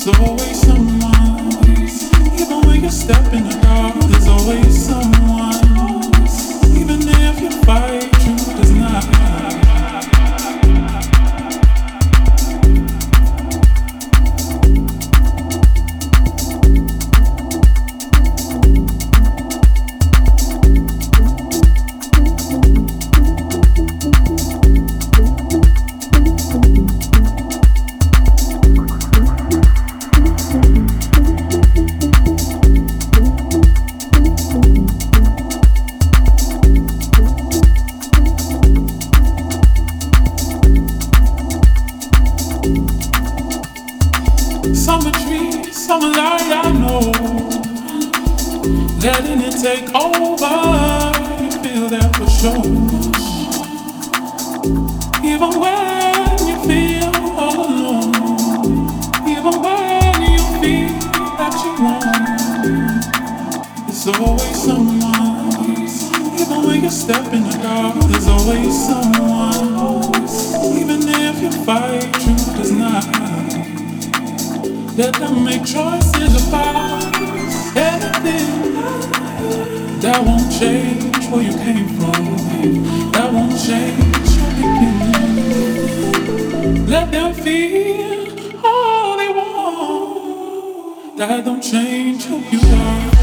There's always someone, even when you step in the dark. There's always someone, even if you fight, truth does not hide. Summer trees, summer light, I know. Letting it take over, you feel that for sure. Even when you feel all alone, even when you feel that you won't, there's always someone. Even when you step in the dark, there's always someone. Even if you fight, truth does not hide. Let them make choices about anything that won't change where you came from, that won't change your beginning. Let them feel all they want, that don't change who you are.